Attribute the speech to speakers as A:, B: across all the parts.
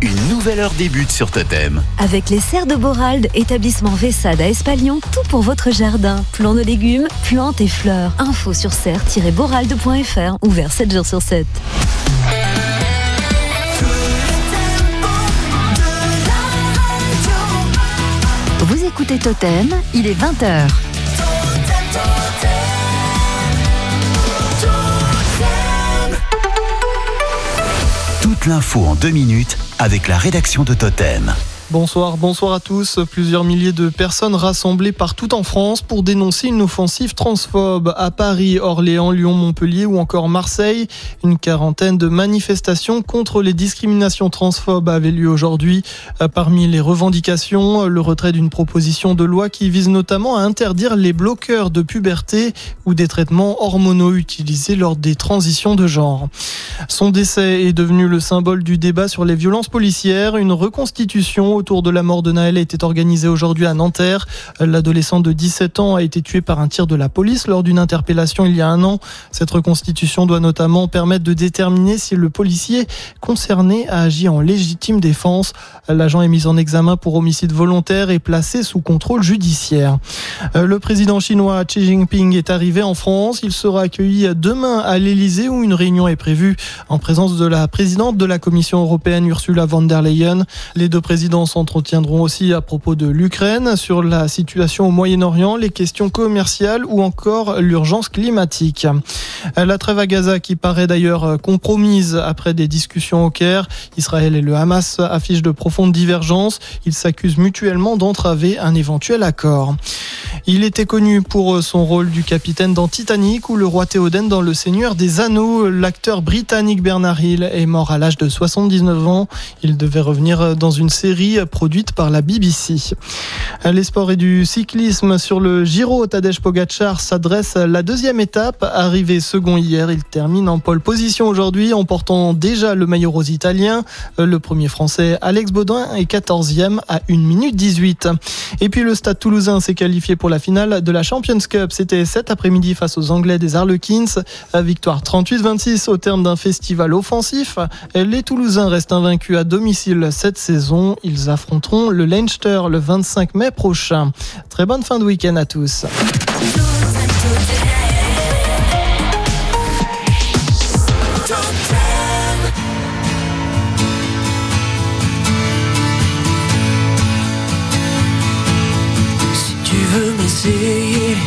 A: Une nouvelle heure débute sur Totem.
B: Avec les serres de Borald, établissement Vessade à Espalion, tout pour votre jardin. Plants de légumes, plantes et fleurs. Info sur serre-borald.fr, ouvert 7 jours sur 7. Vous écoutez Totem, il est 20h.
A: Toute l'info en 2 minutes avec la rédaction de Totem.
C: Bonsoir à tous. Plusieurs milliers de personnes rassemblées partout en France pour dénoncer une offensive transphobe à Paris, Orléans, Lyon, Montpellier ou encore Marseille. Une quarantaine de manifestations contre les discriminations transphobes avaient lieu aujourd'hui. Parmi les revendications, le retrait d'une proposition de loi qui vise notamment à interdire les bloqueurs de puberté ou des traitements hormonaux utilisés lors des transitions de genre. Son décès est devenu le symbole du débat sur les violences policières. Une reconstitution autour de la mort de Naël a été organisée aujourd'hui à Nanterre. L'adolescent de 17 ans a été tué par un tir de la police lors d'une interpellation il y a 1 an. Cette reconstitution doit notamment permettre de déterminer si le policier concerné a agi en légitime défense. L'agent est mis en examen pour homicide volontaire et placé sous contrôle judiciaire. Le président chinois Xi Jinping est arrivé en France. Il sera accueilli demain à l'Elysée où une réunion est prévue en présence de la présidente de la Commission européenne Ursula von der Leyen. Les deux présidents s'entretiendront aussi à propos de l'Ukraine, sur la situation au Moyen-Orient, les questions commerciales ou encore l'urgence climatique. La trêve à Gaza qui paraît d'ailleurs compromise après des discussions au Caire. Israël et le Hamas affichent de profondes divergences. Ils s'accusent mutuellement d'entraver un éventuel accord. Il était connu pour son rôle du capitaine dans Titanic ou le roi Théoden dans Le Seigneur des Anneaux. L'acteur britannique Bernard Hill est mort à l'âge de 79 ans. Il devait revenir dans une série produite par la BBC. Les sports et du cyclisme sur le Giro, Tadej Pogačar s'adresse à la deuxième étape. Arrivé second hier, il termine en pole position aujourd'hui en portant déjà le maillot rose italien. Le premier français Alex Baudin est 14e à 1 minute 18. Et puis le Stade Toulousain s'est qualifié pour la finale de la Champions Cup. C'était cet après-midi face aux Anglais des Harlequins. Victoire 38-26 au terme d'un festival offensif. Les Toulousains restent invaincus à domicile cette saison. Ils affronteront le Leinster le 25 mai prochain. Très bonne fin de week-end à tous.
D: Si tu veux m'essayer,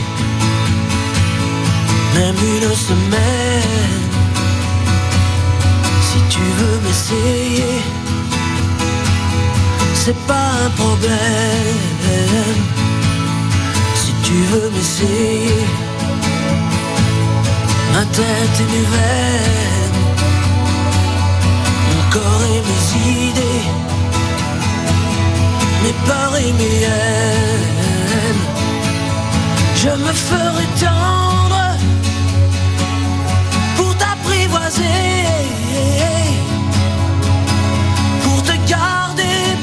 D: même une semaine, si tu veux m'essayer, c'est pas un problème. Si tu veux m'essayer, ma tête et mes veines, mon corps et mes idées, mes peurs et mes haines, je me ferai tendre pour t'apprivoiser, pour te garder,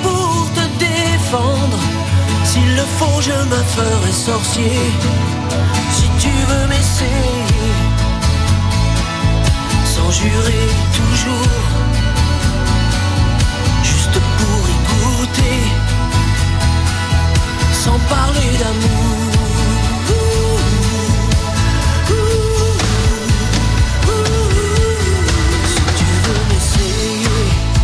D: s'il le faut, je me ferai sorcier. Si tu veux m'essayer, sans jurer toujours, juste pour y goûter, sans parler d'amour. Si tu veux m'essayer,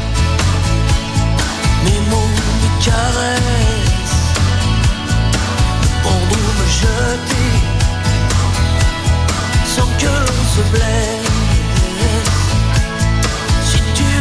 D: mes mots, mes caresses, prendre ou me jeter, sans que l'on se blesse. Si tu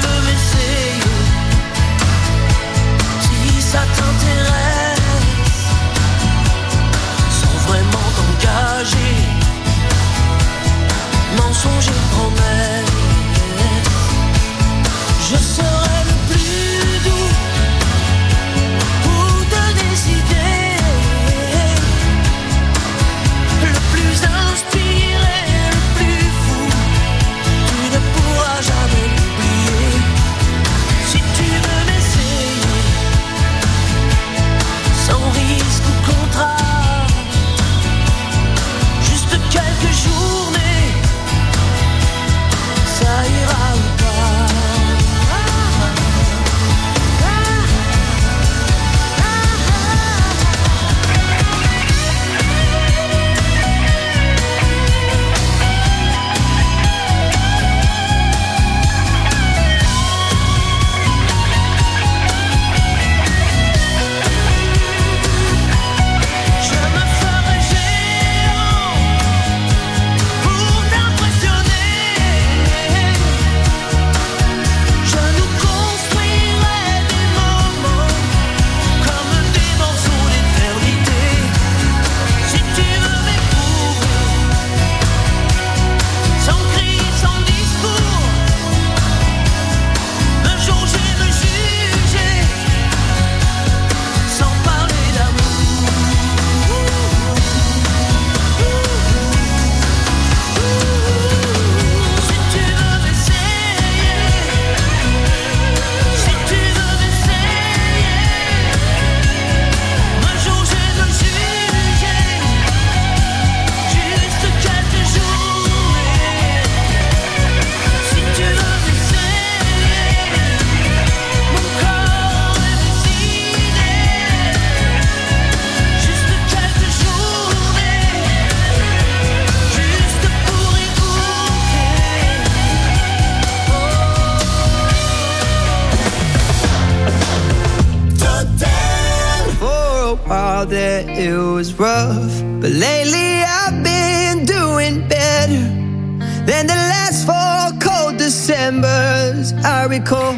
E: out there it was rough, but lately I've been doing better than the last 4 cold Decembers I recall.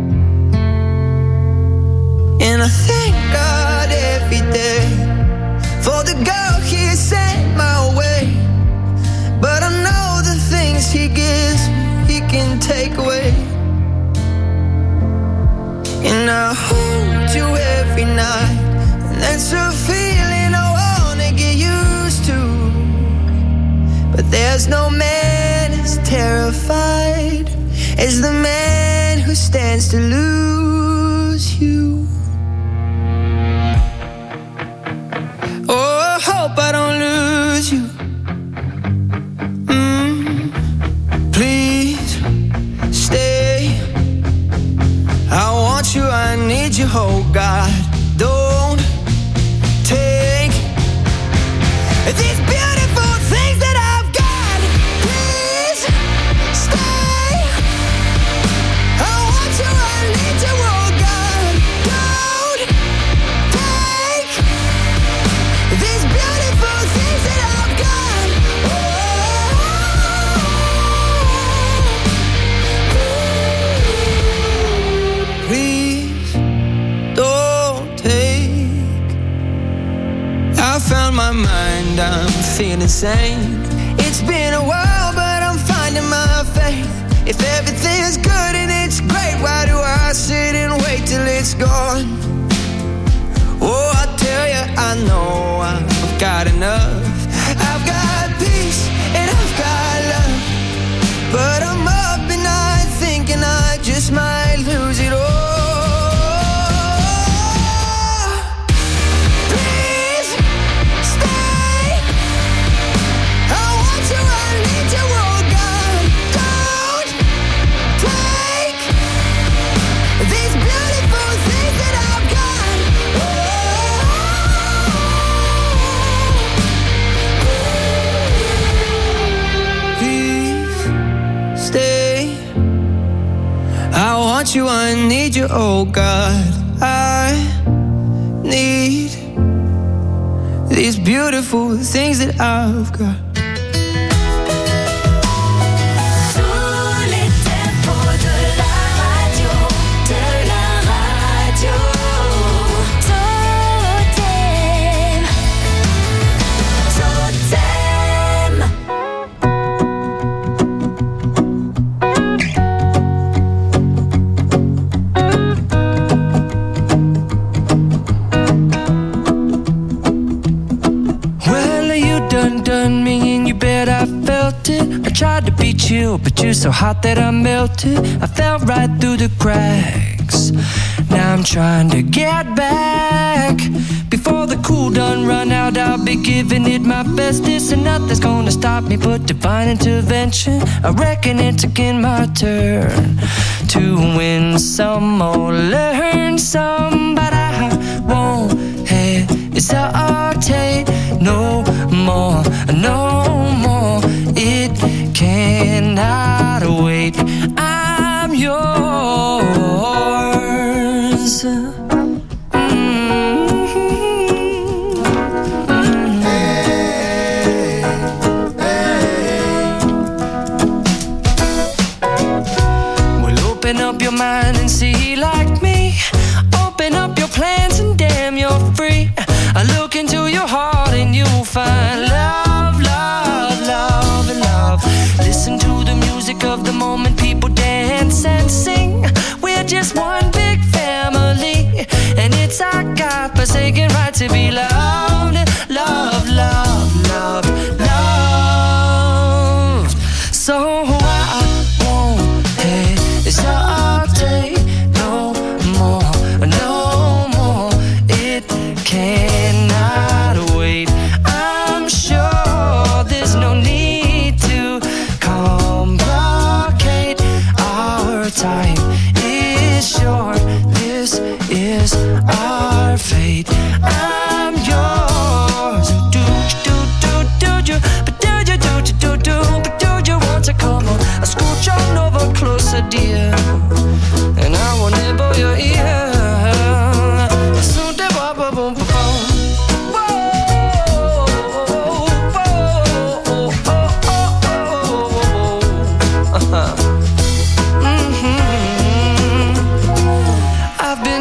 E: And I thank God every day for the girl He sent my way. But I know the things He gives me, He can take away. And I hold you every night, and that's a feeling I wanna get used to. But there's no man as terrified as the man who stands to lose you. Oh, I hope I don't lose you. Please stay. I want you, I need you, oh God. Don't take these beautiful things that I've got. Please stay. I want you, I need you, oh God. Don't take these beautiful things that I've got. Please don't take. I found my mind, I'm feeling sane. It's been a while, but I'm finding my faith. If everything's good and it's great, why do I sit and wait till it's gone? Oh, I tell you, I know I've got enough. I've got peace and I've got love, but I'm up at night thinking I just might lose it all. Please stay. I want you, I need you, oh God. Don't take these beautiful things that I've got. Please stay. I want you, I need you, oh God. I need these beautiful things that I've got.
D: Tous les tempos de la radio, Totem, Totem.
E: Well, you done me and you bet I felt it. I tried to be chill, but you're so hot that I melted. I fell right through the cracks. Now I'm trying to get back. Before the cool done run out, I'll be giving it my bestest, and nothing's gonna stop me but divine intervention. I reckon it's again my turn to win some or learn some, but I won't hesitate no more, no more. It cannot wait. I'm yours. Well, open up your mind and see like me. Open up your plans and damn, you're free. I look into your heart and you'll find love, love, love, and love. Listen to the music of the moment, people dance and sing. We're just one big family, and it's our God-forsaken right to be loved. Love, love, love, love. So I won't hesitate no more, no more. It cannot wait. I'm sure there's no need to complicate. Our time is short. This is our fate. I'm yours. Do you? But do you? But do you want to come on? I scooch on over closer, dear, and I will nibble your ear. Soon, boom, boom, boom.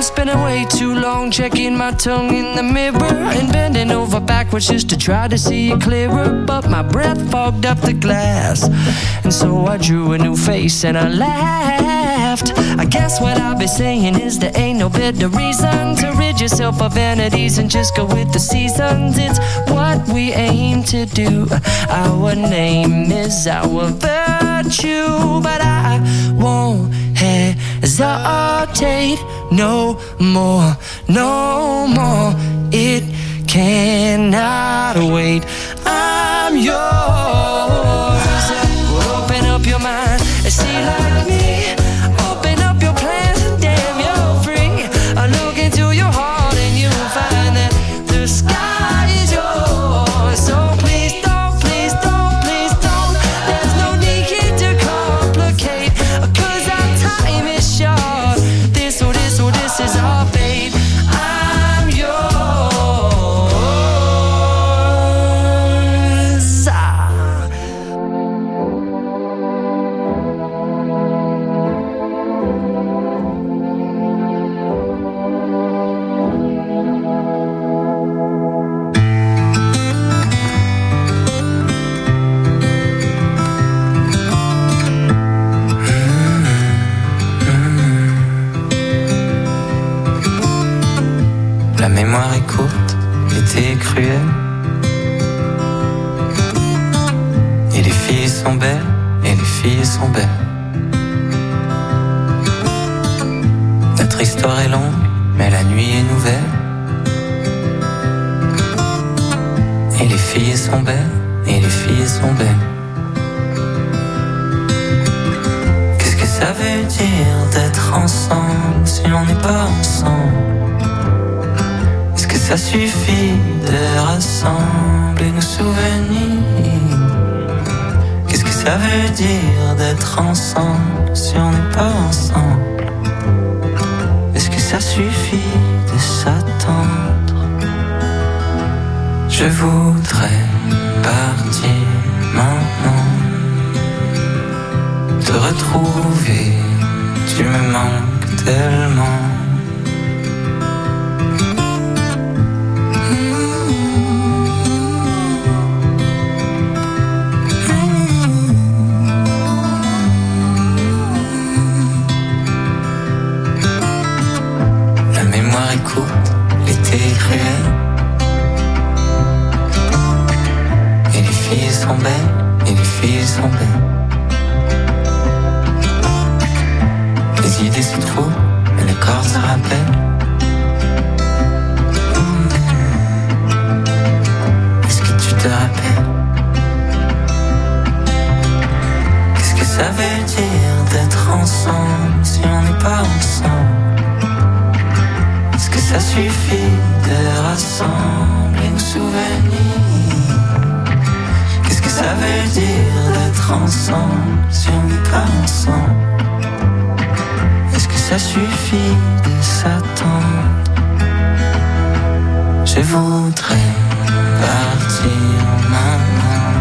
E: spending way too long checking my tongue in the mirror and bending over backwards just to try to see it clearer. But my breath fogged up the glass, and so I drew a new face and I laughed. I guess what I'll be saying is there ain't no better reason to rid yourself of vanities and just go with the seasons. It's what we aim to do. Our name is our virtue, but I won't hesitate no more, no more. It cannot wait. I'm yours. Well, open up your mind and see like me. Open up your plans and damn, you're free. I look into your heart and you'll find that the sky is yours. So please don't, please don't, please don't. There's no need here to complicate, 'cause our time is short. This is our fate. I'm yours. La mémoire est courte, l'été est cruel. Et les filles sont belles, et les filles sont belles. Notre histoire est longue, mais la nuit est nouvelle. Et les filles sont belles, et les filles sont belles. Qu'est-ce que ça veut dire d'être ensemble si on n'est pas ensemble? Ça suffit de rassembler nos souvenirs. Qu'est-ce que ça veut dire d'être ensemble si on n'est pas ensemble? Est-ce que ça suffit de s'attendre? Je voudrais partir maintenant, te retrouver, tu me manques tellement. Écoute, l'été est cruel. Et les filles sont belles, et les filles sont belles. Les idées se trouvent, et le corps se rappelle. Est-ce que tu te rappelles? Qu'est-ce que ça veut dire d'être ensemble si on n'est pas ensemble? Ça suffit de rassembler nos souvenirs. Qu'est-ce que ça veut dire d'être ensemble si on n'est pas ensemble? Est-ce que ça suffit de s'attendre? Je voudrais partir maintenant,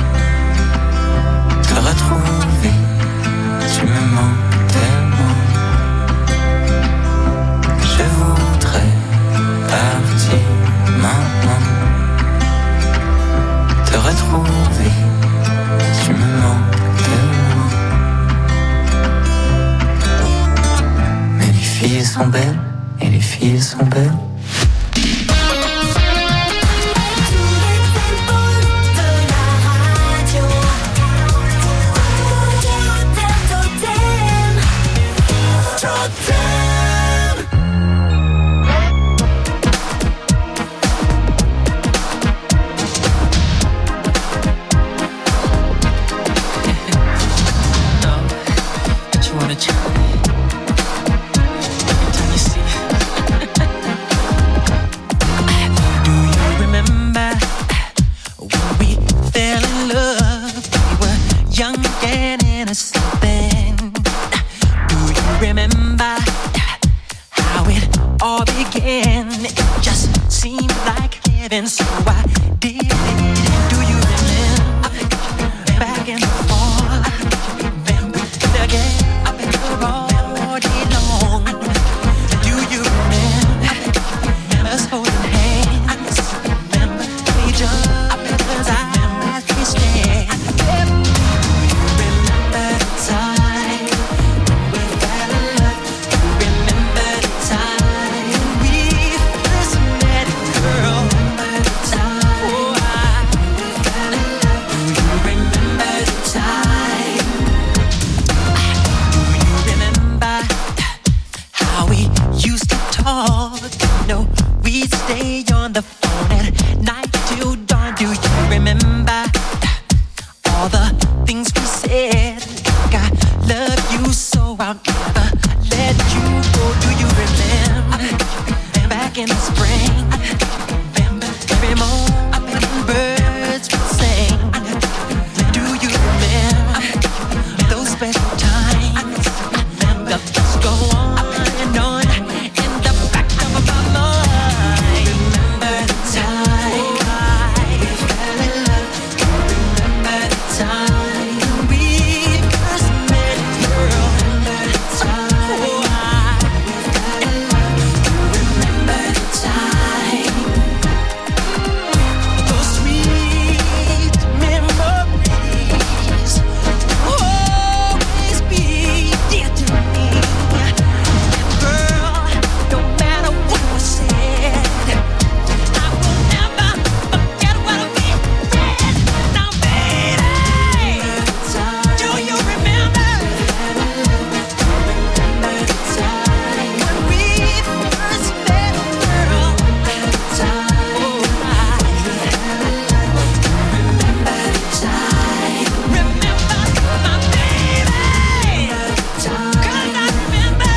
E: te retrouver, tu me manques tellement. Je voudrais partir maintenant, te retrouver, tu me manques tellement. Mais les filles sont belles, et les filles sont belles.
D: back in the spring. Every morning birds would sing. Do you remember those special times? The thoughts go on and on in the back of my mind. Remember the time we fell in love. Remember the time we first met, girl. Remember the time we fell in love. Remember the time. Those sweet memories will always be dear to me. And girl, no matter what was said, I will never forget what we said. Now, baby, do you remember when we first met, girl? Remember my baby, 'cause I remember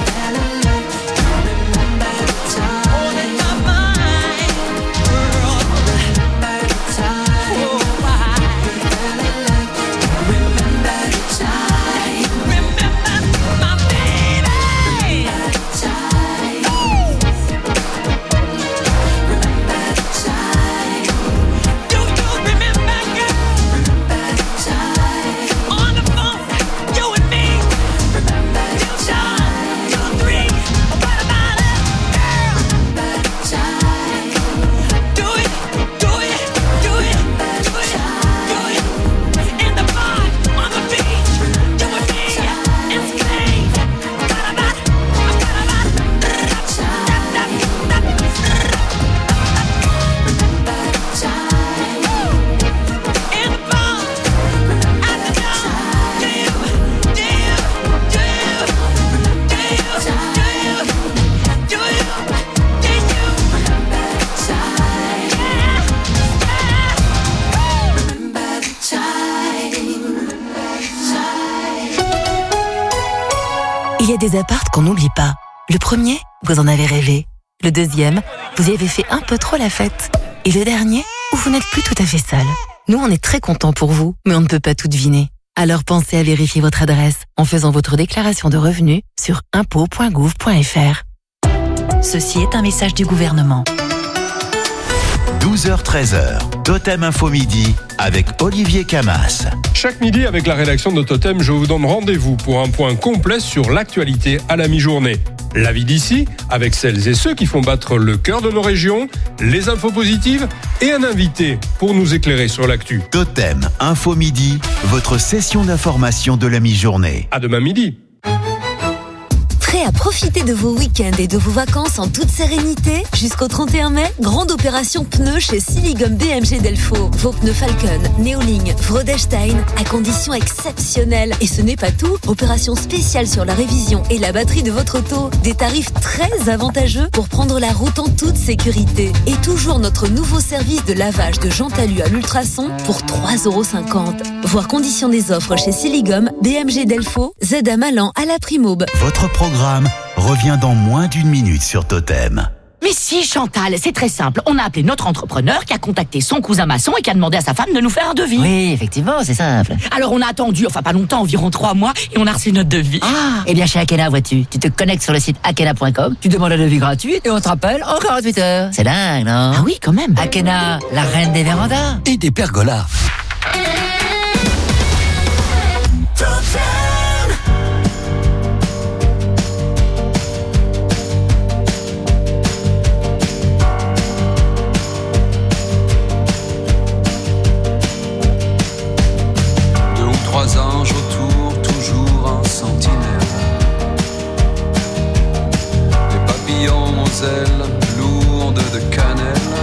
D: all in my mind, girl. Remember the time. Remember the time. Remember my baby. Remember the time. Do you remember, girl? Remember the time. On the phone, you and me. Remember the time. 2, 3. What about it, girl? Remember the time. Do it, do it, do it, do it, do it. In the bar, on the beach, you and me, in Spain. What about? In the bar, at the door. Do you?
F: Il y a des apparts qu'on n'oublie pas. Le premier, vous en avez rêvé. Le deuxième, vous y avez fait un peu trop la fête. Et le dernier, où vous n'êtes plus tout à fait seul. Nous, on est très contents pour vous, mais on ne peut pas tout deviner. Alors pensez à vérifier votre adresse en faisant votre déclaration de revenus sur impôts.gouv.fr. Ceci est un message du gouvernement.
A: 12h-13h, Totem Info Midi avec Olivier Camas.
G: Chaque midi, avec la rédaction de Totem, je vous donne rendez-vous pour un point complet sur l'actualité à la mi-journée. La vie d'ici, avec celles et ceux qui font battre le cœur de nos régions, les infos positives et un invité pour nous éclairer sur l'actu.
A: Totem Info Midi, votre session d'information de la mi-journée.
G: À demain midi.
B: Prêt à profiter de vos week-ends et de vos vacances en toute sérénité? Jusqu'au 31 mai, grande opération pneus chez Siligum BMG Delfaux. Vos pneus Falcon, Neoling, Vrodestein à conditions exceptionnelles. Et ce n'est pas tout, opération spéciale sur la révision et la batterie de votre auto. Des tarifs très avantageux pour prendre la route en toute sécurité. Et toujours notre nouveau service de lavage de jantes alu à l'ultrason pour 3,50 €. Voir conditions des offres chez Siligum BMG Delfaux, Z à Malan à la Primaube.
A: Votre programme revient dans moins d'une minute sur Totem.
H: Mais si, Chantal, c'est très simple. On a appelé notre entrepreneur qui a contacté son cousin maçon et qui a demandé à sa femme de nous faire un devis.
I: Oui, effectivement, c'est simple.
H: Alors on a attendu, enfin pas longtemps, environ 3 mois, et on a reçu notre devis.
I: Ah, eh bien chez Akena, vois-tu, tu te connectes sur le site akena.com, tu demandes un devis gratuit et on te rappelle en 48 heures. C'est dingue, non?
H: Ah oui, quand même.
I: Akena, la reine des vérandas.
J: Et des pergolas.
K: Anges autour, toujours en sentinelle. Des papillons aux ailes lourdes de cannelle.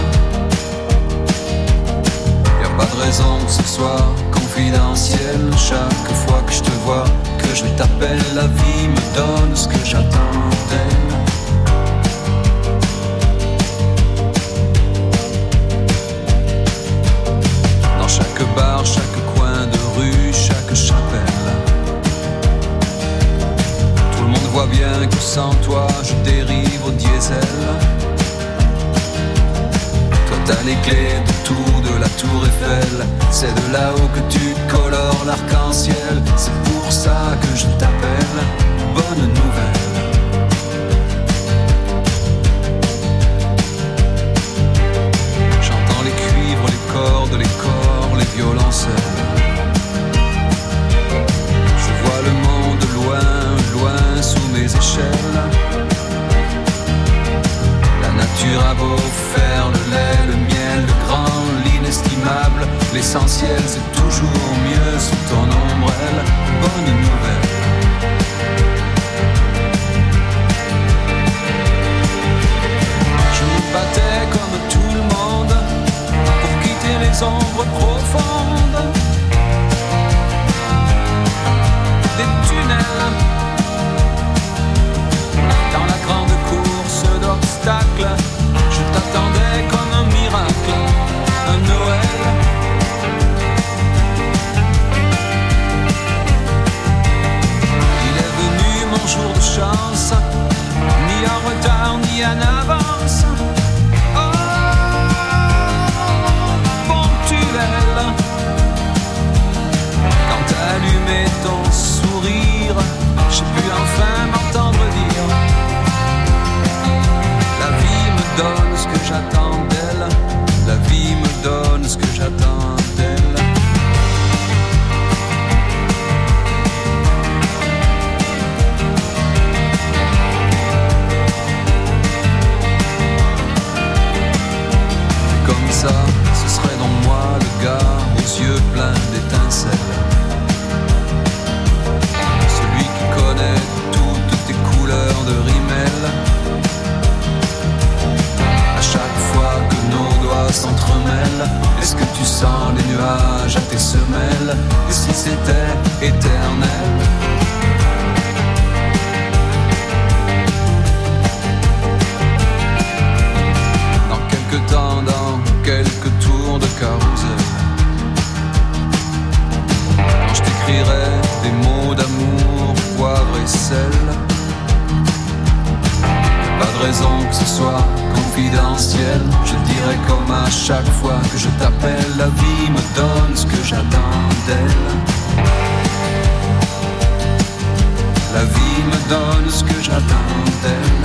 K: Y a pas de raison que ce soit confidentiel. Chaque fois que je te vois, que je t'appelle, la vie me donne ce que j'attends d'elle. Dans chaque bar, chaque coin de rue, chaque chapelle. Tout le monde voit bien que sans toi je dérive au diesel. T'as les clés de tout, de la tour Eiffel. C'est de là-haut que tu colores l'arc-en-ciel. C'est pour ça que je t'appelle bonne nouvelle. J'entends les cuivres, les cordes, les corps, les violoncelles. Je vois le monde loin, loin sous mes échelles. La nature a beau faire le lait, le miel, le grand, l'inestimable. L'essentiel c'est toujours mieux sous ton ombrelle. Bonne nouvelle. Je me battais comme tout le monde pour quitter les ombres profondes des tunnels. Dans la grande course d'obstacles, je t'attendais comme un miracle, un Noël. Il est venu mon jour de chance, ni en retard ni en avance. Oh, ponctuel. Quand t'as allumé ton sourire, j'ai pu enfin m'entendre dire: la vie me donne ce que j'attends d'elle. La vie me donne ce que j'attends d'elle. Comme ça, ce serait donc moi le gars aux yeux pleins d'étincelles. Celui qui connaît toutes tes couleurs de rimel. À chaque fois que nos doigts s'entremêlent, est-ce que tu sens les nuages à tes semelles? Et si c'était éternel? Dans quelques temps, dans quelques tours de carrousel, quand je t'écrirai des mots d'amour, poivre et sel, pas de raison que ce soit confidentiel. Je dirais comme à chaque fois que je t'appelle, la vie me donne ce que j'attends d'elle. La vie me donne ce que j'attends d'elle.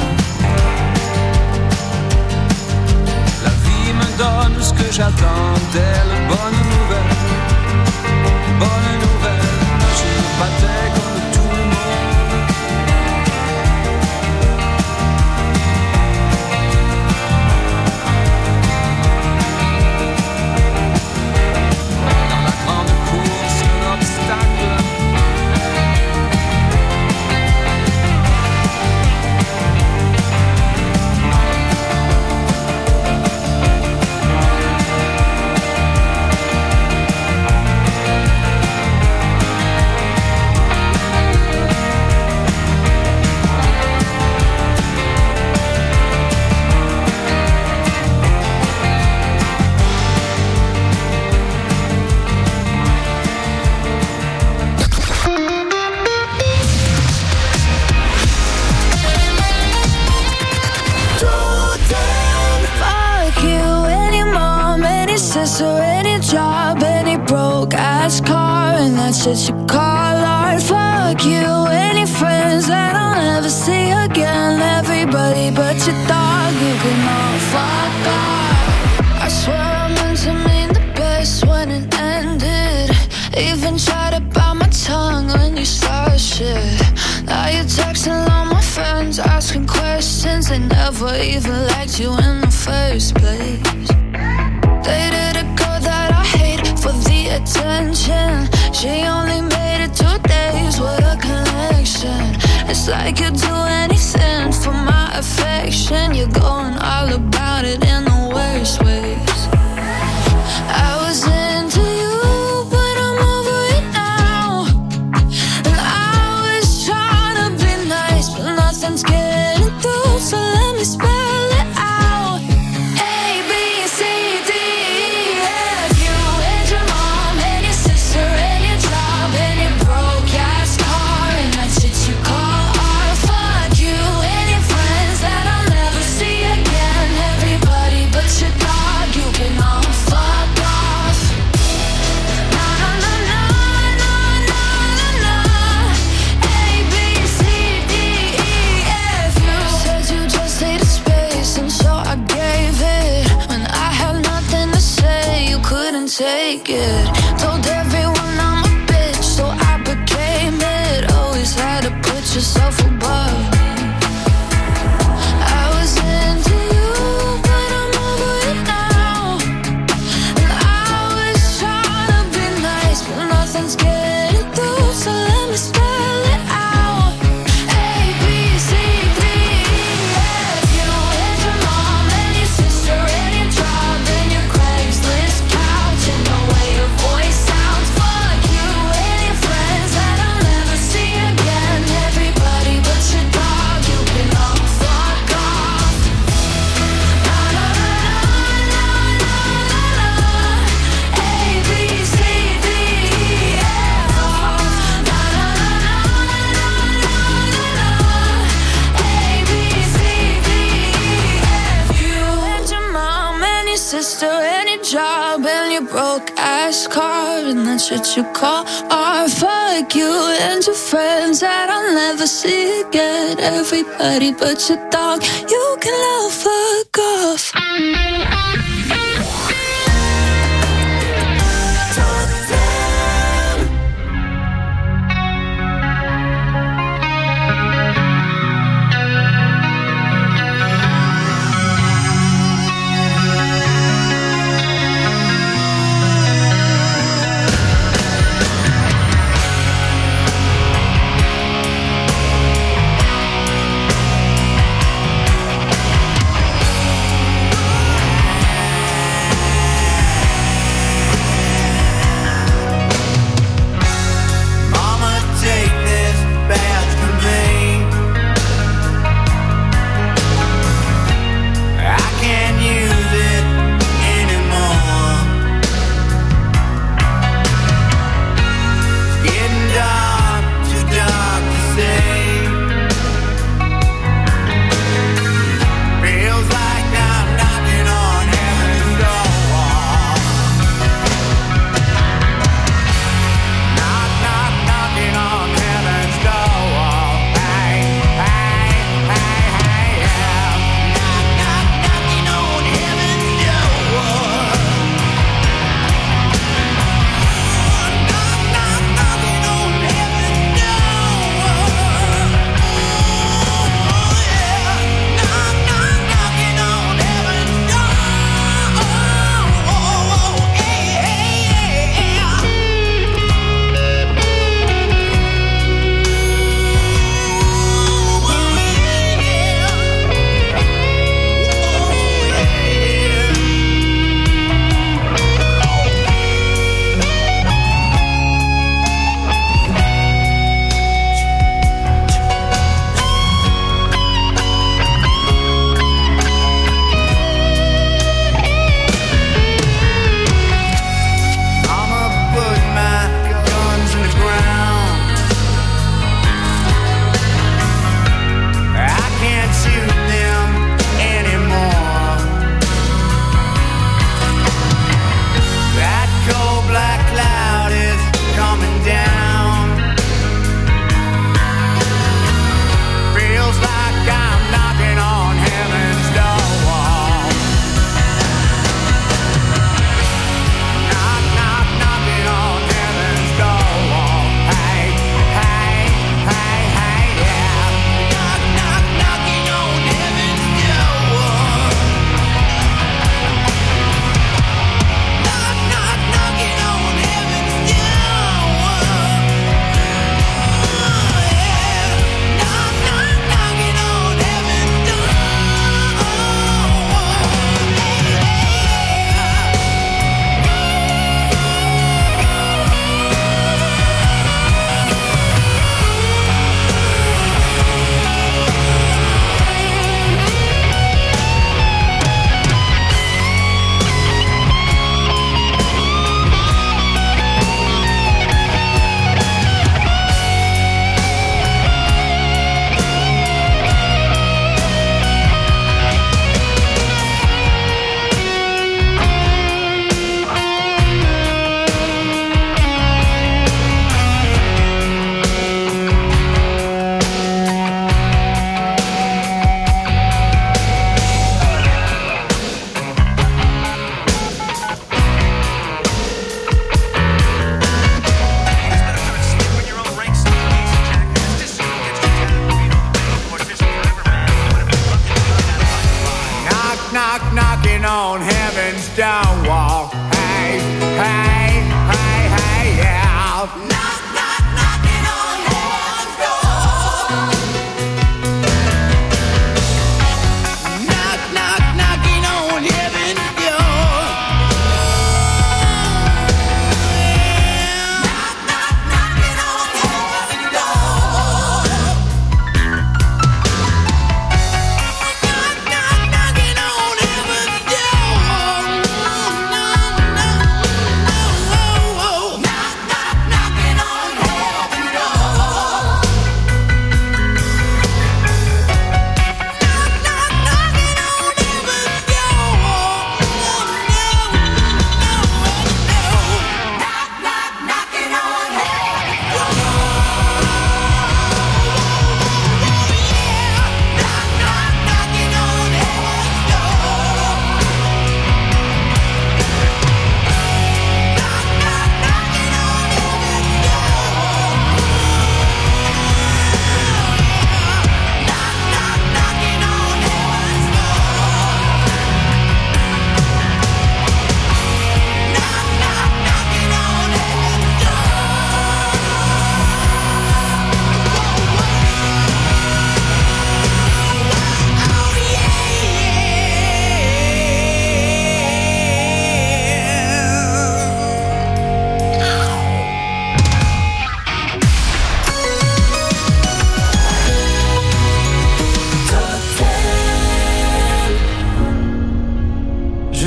K: La vie me donne ce que j'attends d'elle. Bonne nouvelle, bonne nouvelle. Je me battais comme tout le monde.
J: Shit you call art. Fuck you and your friends that I'll never see again. Everybody but your dog, you can all fuck off. I swear I meant to mean the best when it ended. Even tried to bite my tongue when you started shit. Now you're texting all my friends, asking questions. They never even liked you in the first place. Dated a girl that I hate for the attention. She only made it 2 days with a connection. It's like you'd do anything for my affection. You're going all about it in the worst ways. I was into you, but I'm over it now. And I was trying to be nice, but nothing's getting through. So let me spell it out. A, B, C, D, E, F. You and your mom and your sister and your job and your broke ass car and that shit you call art. Fuck you and your friends that I'll never see again. sister, any job, and your broke ass car, and that's what you call art. Fuck you and your friends that I'll never see again. Everybody but your dog, you can love, fuck off.
L: on heaven's down wall. Hey, hey, hey, hey, yeah. Knock, knock, knocking on heaven's door. Knock, knock, knocking on heaven's door. Knock, knock, knocking on heaven's door. Knock, knock, knocking on heaven's door. Knock, knock, knocking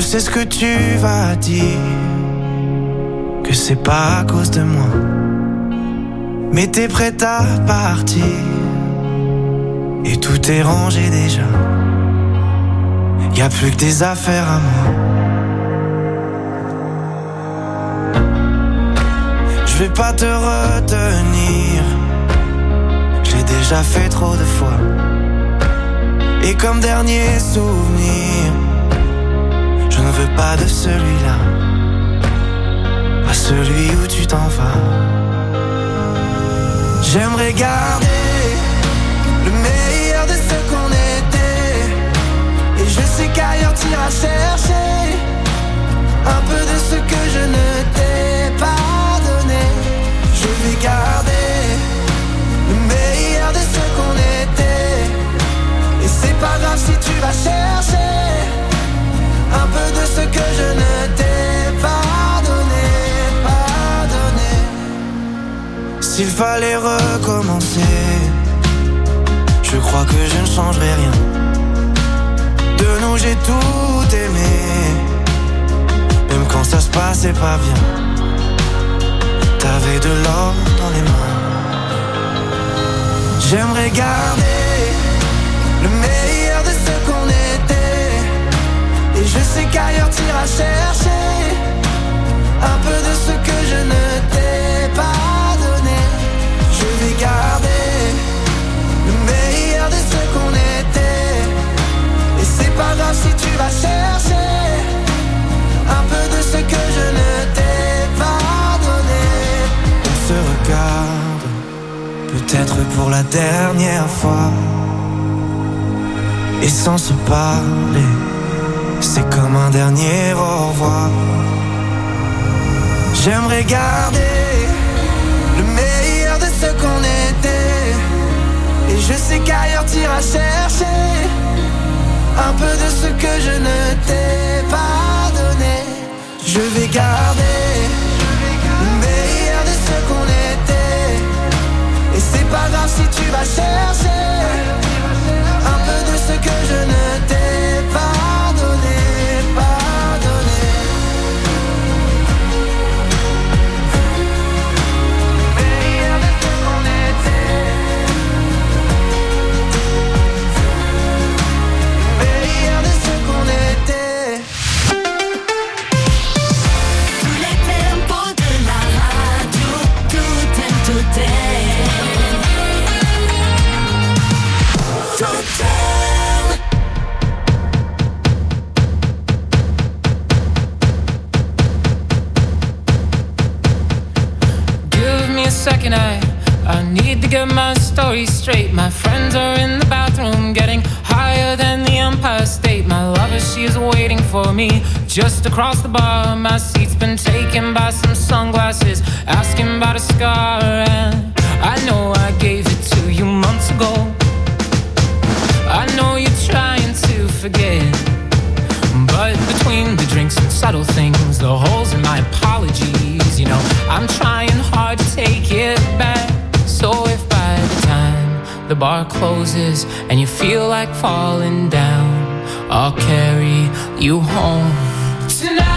M: sais ce que tu vas dire, que c'est pas à cause de moi. Mais t'es prête à partir et tout est rangé déjà. Y'a plus que des affaires à moi. Je vais pas te retenir, j'ai déjà fait trop de fois. Et comme dernier souvenir, je ne veux pas de celui-là, pas celui où tu t'en vas. J'aimerais garder le meilleur de ce qu'on était. Et je sais qu'ailleurs t'iras chercher un peu de ce que je ne t'ai pas donné. Je vais garder le meilleur de ce qu'on était. Et c'est pas grave si tu vas chercher un peu de ce que je ne t'ai pas donné, pas donné. S'il fallait recommencer, je crois que je ne changerai rien. De nous j'ai tout aimé, même quand ça se passait pas bien. T'avais de l'or dans les mains. J'aimerais garder le meilleur de ce qu'on était. Et je sais qu'ailleurs t'iras chercher un peu de ce que je ne t'ai pas donné. Je vais garder le meilleur de ce qu'on était. Et c'est pas grave si tu vas chercher un peu de ce que je ne t'ai pas donné. On se regarde, peut-être pour la dernière fois. Et sans se parler, c'est comme un dernier au revoir. J'aimerais garder le meilleur de ce qu'on était. Et je sais qu'ailleurs t'iras chercher un peu de ce que je ne t'ai pas donné. Je vais garder le meilleur de ce qu'on était. Et c'est pas grave si tu vas chercher un peu de ce que je ne t'ai pas donné, pas donné. Meilleur de ce qu'on était. Meilleur de ce qu'on était.
B: Tous les tempos de la radio, tout est.
N: Give me a second, I need to get my story straight. My friends are in the bathroom getting higher than the Empire State. My lover, she is waiting for me just across the bar. My seat's been taken by some sunglasses, asking about a scar. And I know I gave it to you months ago. I know you're trying to forget, but between the drinks and subtle things, the holes in my apologies, you know, I'm trying hard to take it back. So if by the time the bar closes and you feel like falling down, I'll carry you home tonight.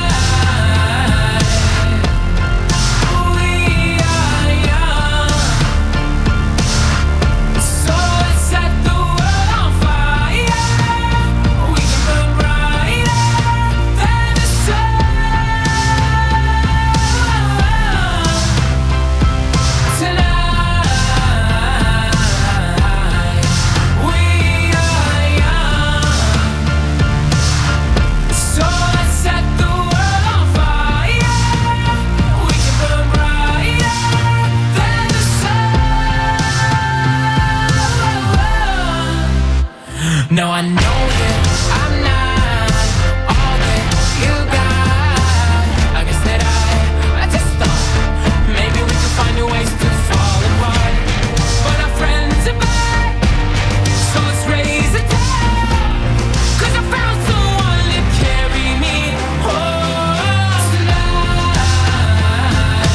N: No, I know that I'm not all that you got. I guess that I just thought maybe we could find new ways to fall apart. But our friends are back, so let's raise a toast. 'Cause I found someone to carry me home tonight.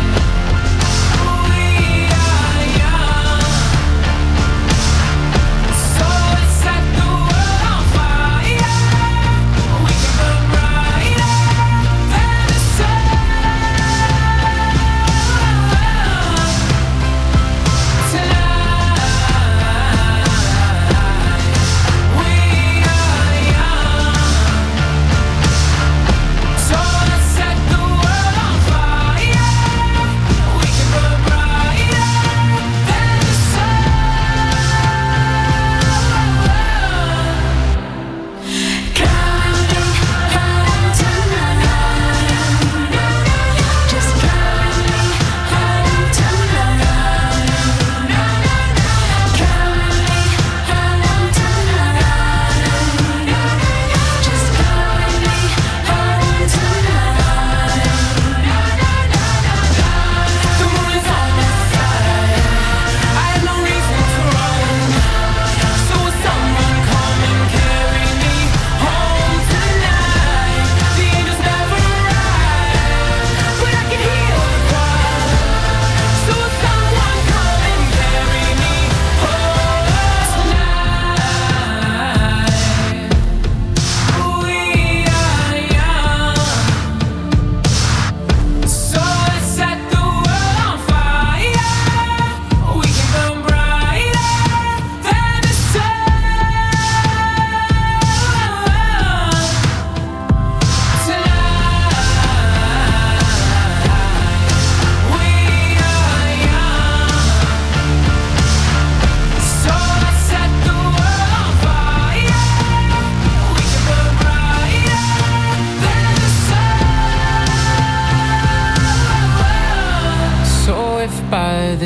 N: We are young, so let's set the world on fire.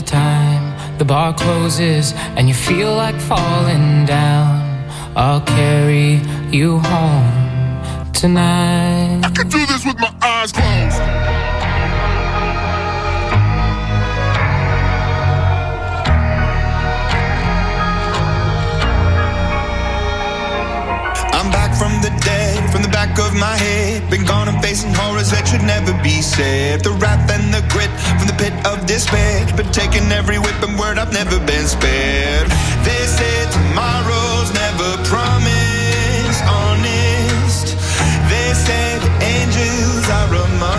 N: time the bar closes and you feel like falling down, I'll carry you home tonight.
O: I could do this with my eyes closed.
M: I'm back from the dead, from the back of my head. Been gone and facing horrors that should never be said. The wrath and the grit from the pit of despair. Been taking every whip and word, I've never been spared. They said tomorrow's never promised, honest. They said angels are among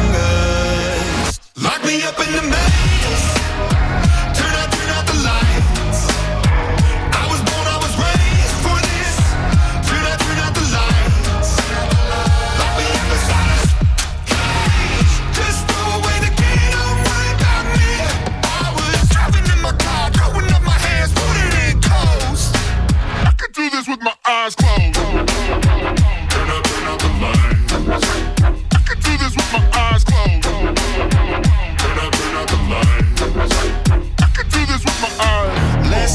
M: us. Lock me up in the maze. Turn out the lights. I was born, I was raised for this. Turn out the lights. Lock me up inside a cage. Just throw away the key, don't worry about me. I was driving in my car, throwing up my hands, putting it in coast.
O: I could do this with my eyes closed. Turn out the lights. I could do this with my eyes closed. Turn out the lights. I could do this with my eyes.
M: Less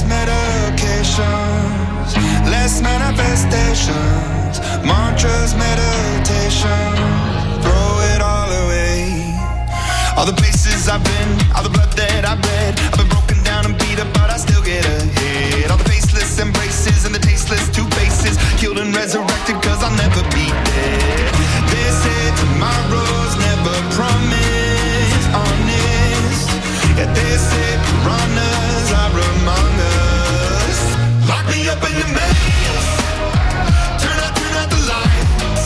M: medications, less manifestations, mantras, meditation, throw it all away. All the places I've been, all the blood that I've bled, I've been broken down and beat up, but I still get ahead. All the faceless embraces and the tasteless two faces, killed and resurrected cause I'll never be dead. They say tomorrow's never promised, honest. Yeah, they say piranhas are among us. Lock me up in the maze. Turn out the lights.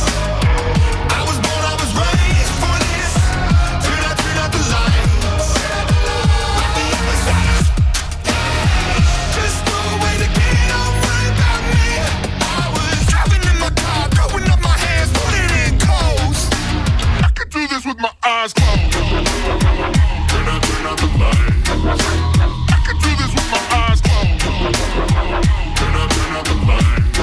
M: I was born, I was raised for this. Turn out the lights. Lock me up inside a cage. Just throw away the key, don't worry about me. I was driving in my car, throwing up my hands, putting it in coast.
O: I could do this with my eyes closed. Turn out the lights. I could do this with my eyes closed. Turn out the lights.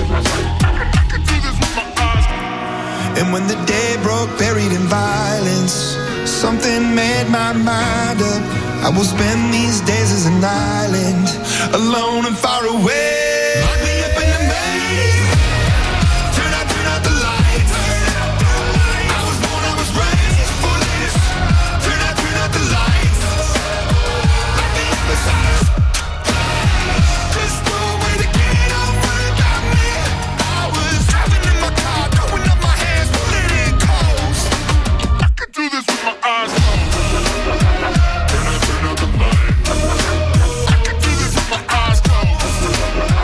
O: I could do this with my eyes closed.
M: And when the day broke, buried in violence, something made my mind up. I will spend these days as an island, alone and far away. Lock me up in the maze. Turn out the lights. I was born, I was raised for this. Turn out the lights. Lock me up inside a cage. Just throw away the key, don't worry about me. I was driving in my car, throwing up my hands, putting it in coast.
O: I could do this with my eyes closed. Turn out the lights. I could do this with my eyes closed.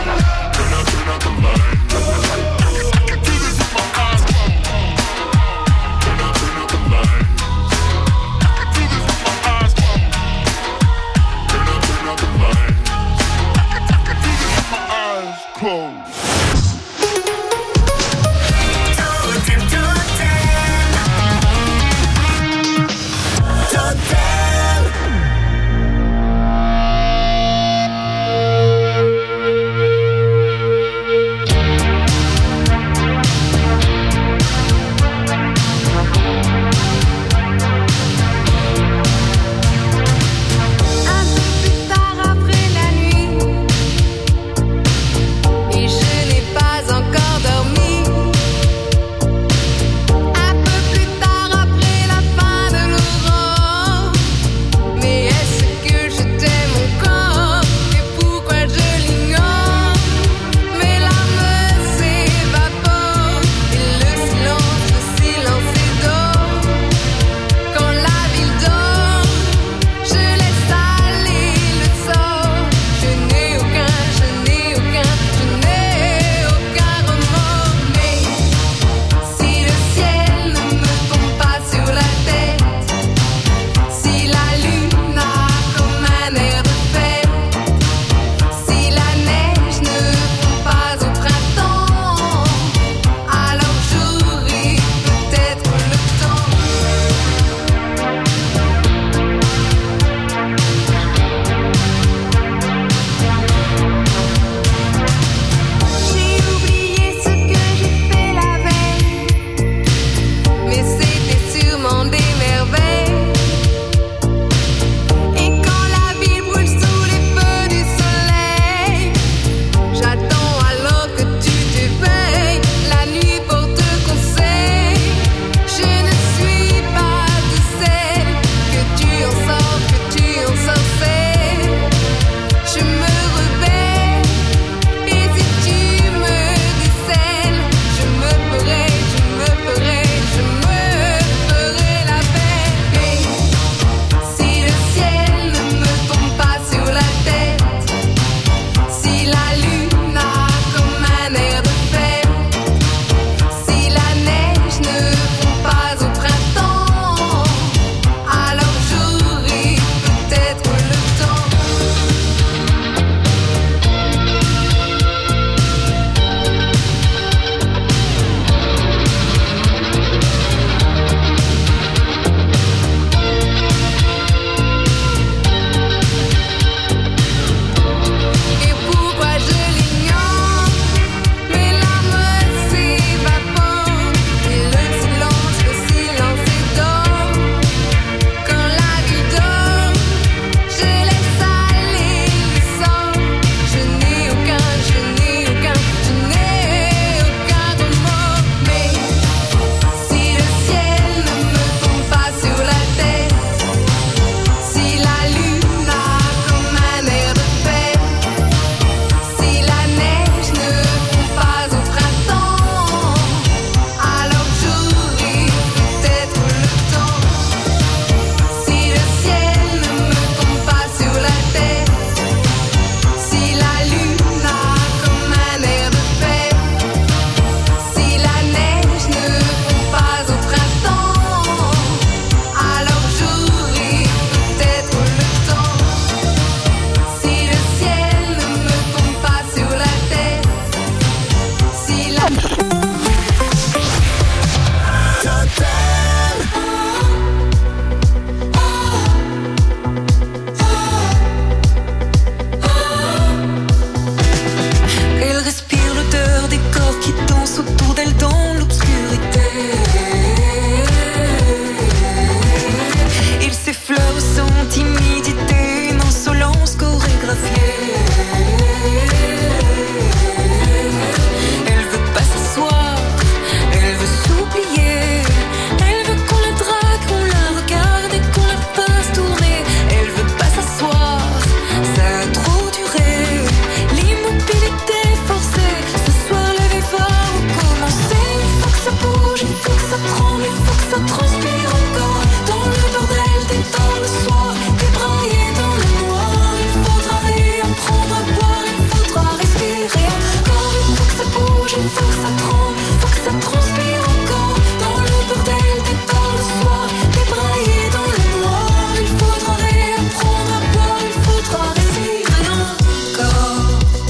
J: ça tremble, faut que ça transpire encore. Dans le bordel des bars le soir, débraillé dans le noir. Il faudra réapprendre à boire, il faudra respirer encore.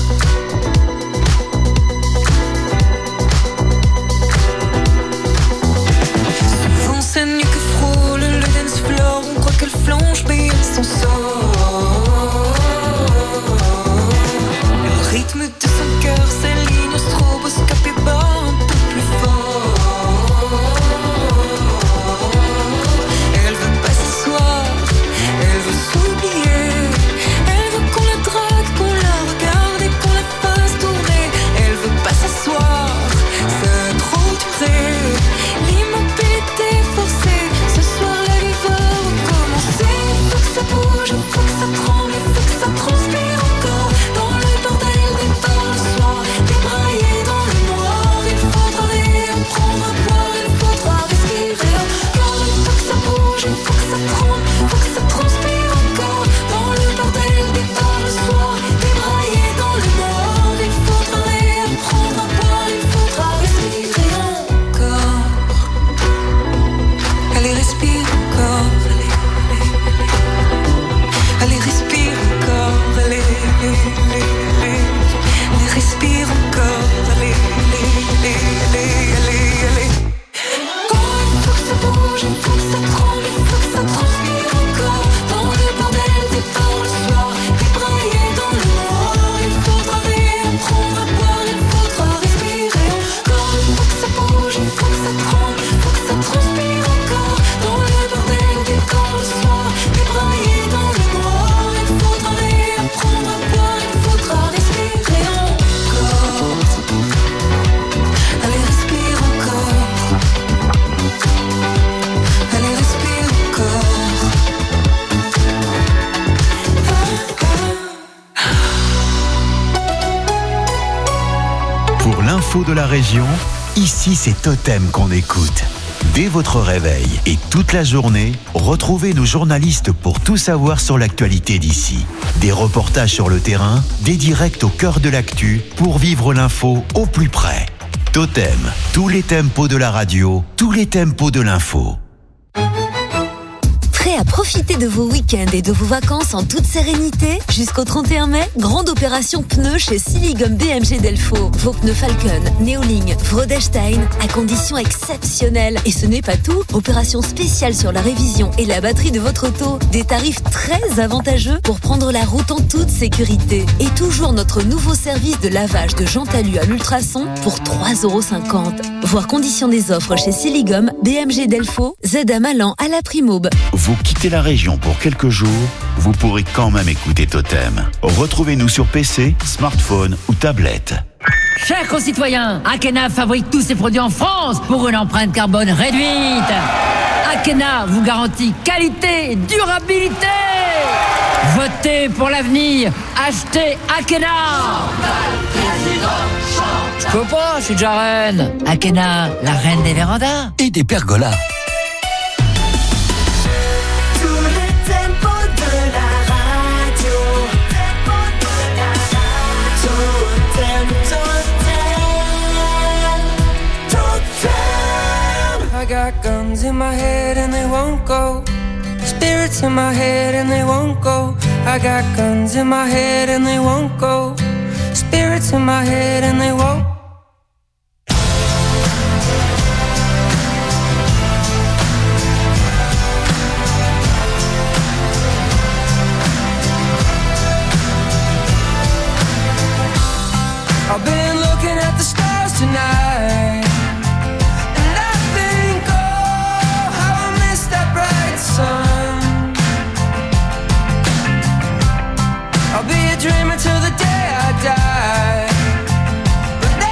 J: Souvent c'est nu que frôle le dance floor. On croit qu'elle flanche mais elle s'en sort. Le rythme de son cœur s'aligne au stroboscope et bat un peu plus fort. Elle veut pas s'asseoir, elle veut s'oublier. Elle veut qu'on la drague, qu'on la regarde et qu'on la fasse tourner. Elle veut pas s'asseoir, c'est trop duré. L'immobilité forcée, ce soir la vie va recommencer. Faut que ça bouge, faut que ça tremble, faut que ça transpire encore. Dans le bordel des bars le soir, débraillé dans le noir. Il faudra réapprendre à boire, il faudra respirer encore. Il faut que ça bouge, il faut que ça tremble, faut que ça transpire encore. Dans le bordel des bars le soir, débraillé dans le noir. Il faudra réapprendre à boire, il faudra respirer encore. Allez, respire encore. Allez, respire encore. Allez, respire encore. Allez. Encore, il faut que ça bouge, il faut que ça tremble, il faut que ça transpire encore. Dans le bordel des bars le soir, débraillé dans le noir. Il faudra réapprendre à boire, il faudra respirer encore. Il faut que ça bouge, il faut que ça tremble, il faut que ça transpire encore. Dans le bordel des bars le soir, débraillé dans le noir. Il faudra réapprendre à boire, il faudra respirer encore. Allez, respire encore. Allez, respire encore.
A: Pour l'info de la région, ici c'est Totem qu'on écoute. Dès votre réveil et toute la journée, retrouvez nos journalistes pour tout savoir sur l'actualité d'ici. Des reportages sur le terrain, des directs au cœur de l'actu pour vivre l'info au plus près. Totem, tous les tempos de la radio, tous les tempos de l'info.
B: Prêt à profiter de vos week-ends et de vos vacances en toute sérénité? Jusqu'au 31 mai, grande opération pneus chez Siligum BMG Delfaux. Vos pneus Falcon, Neoling, Vrodestein à conditions exceptionnelles. Et ce n'est pas tout, opération spéciale sur la révision et la batterie de votre auto. Des tarifs très avantageux pour prendre la route en toute sécurité. Et toujours notre nouveau service de lavage de jantes alu à l'ultrason pour 3,50 €. Voir conditions des offres chez Siligum BMG Delfaux, ZM Allan à la Primaube.
A: Vous quittez la région pour quelques jours, vous pourrez quand même écouter Totem. Retrouvez-nous sur PC, smartphone ou tablette.
I: Chers concitoyens, Akena fabrique tous ses produits en France pour une empreinte carbone réduite. Akena vous garantit qualité et durabilité. Votez pour l'avenir. Achetez Akena. Je peux pas, je suis déjà reine. Akena, la reine des vérandas et des pergolas.
E: I got guns in my head and they won't go. Spirits in my head and they won't go. I got guns in my head and they won't go. Spirits in my head and they won't. I've been looking at the stars tonight, and I think, oh, how I missed that bright sun. I'll be a dreamer till the day I die, but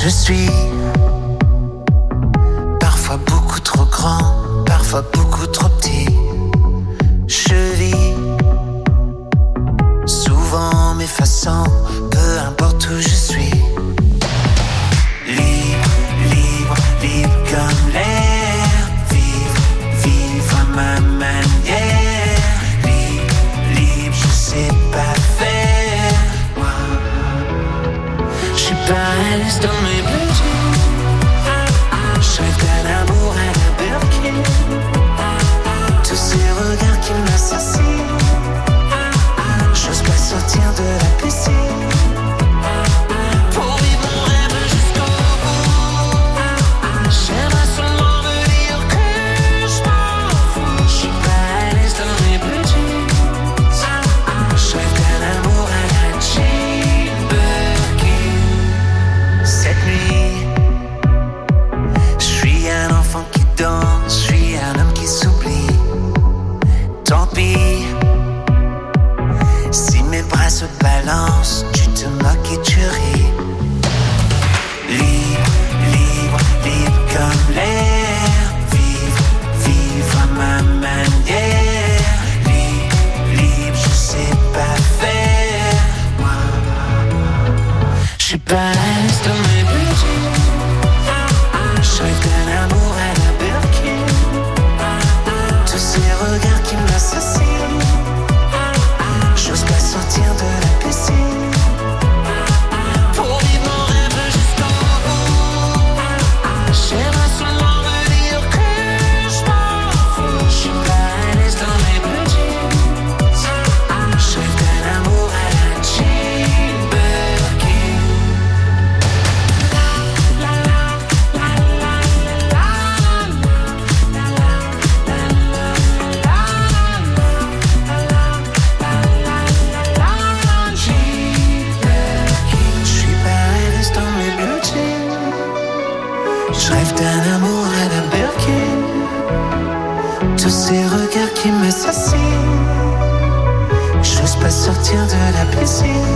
P: je suis. Parfois beaucoup trop grand, parfois beaucoup trop petit. Je vis souvent m'effaçant, peu importe où je suis. Libre, libre, libre comme l'air. Vivre, vivre à ma manière. Libre, libre, je sais pas faire. Moi, je suis pas à l'aise dans mes bleus jeans. Je rêve d'un amour à la Birkin. Tous ces regards qui m'assassinent. J'ose pas sortir de la piscine. Pour vivre mon rêve jusqu'au bout. J'aimerais seulement me dire que je m'en fous. Je suis pas à l'aise dans mes bleus jeans. Je rêve d'un amour à la Jane Birkin. Cette nuit, je suis un enfant qui danse, je suis un homme qui s'oublie. Tant pis, si mes bras se balancent, tu te moques et tu ris. Libre, libre, libre comme l'air. Vivre, vivre à ma manière. Libre, libre, je sais pas faire. Moi, je suis pas à l'aise dans mes bleus jeans. Je rêve d'un amour à la Birkin. Tous ces regards qui m'assassinent. J'ose pas sortir de la piscine. Pour vivre mon rêve jusqu'au bout. J'aimerais seulement me dire que je m'en fous. Je suis pas à l'aise dans mes bleus jeans. Je rêve d'un amour à la Jane Birkin. Je suis pas à l'aise dans mes bleus jeans. Je rêve d'un amour à la Birkin. Tous ces regards qui m'assassinent. J'ose pas sortir de la piscine.